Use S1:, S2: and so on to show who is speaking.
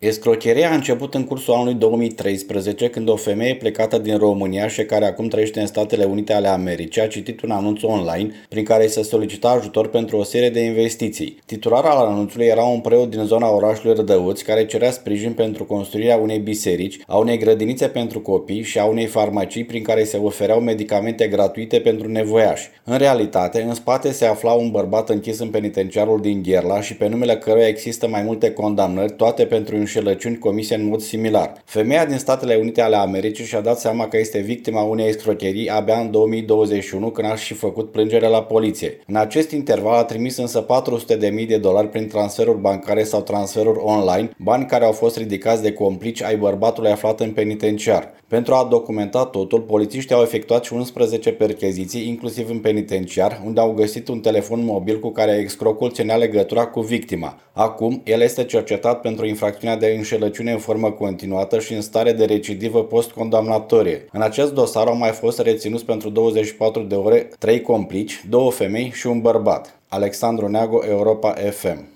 S1: Escrocheria a început în cursul anului 2013, când o femeie plecată din România și care acum trăiește în Statele Unite ale Americii a citit un anunț online prin care se solicita ajutor pentru o serie de investiții. Titular al anunțului era un preot din zona orașului Rădăuți care cerea sprijin pentru construirea unei biserici, a unei grădinițe pentru copii și a unei farmacii prin care se ofereau medicamente gratuite pentru nevoiași. În realitate, în spate se afla un bărbat închis în penitenciarul din Gherla și pe numele căruia există mai multe condamnări, toate pentru înșelăciuni comise în mod similar. Femeia din Statele Unite ale Americii și-a dat seama că este victima unei escrocherii abia în 2021, când a și făcut plângere la poliție. În acest interval a trimis însă $400.000 prin transferuri bancare sau transferuri online, bani care au fost ridicați de complici ai bărbatului aflat în penitenciar. Pentru a documenta totul, polițiștii au efectuat și 11 percheziții, inclusiv în penitenciar, unde au găsit un telefon mobil cu care excrocul ținea legătura cu victima. Acum, el este cercetat pentru infracțiunea de înșelăciune în formă continuată și în stare de recidivă post-condamnatorie. În acest dosar au mai fost reținuți pentru 24 de ore 3 complici, 2 femei și un bărbat. Alexandru Neagu, Europa FM.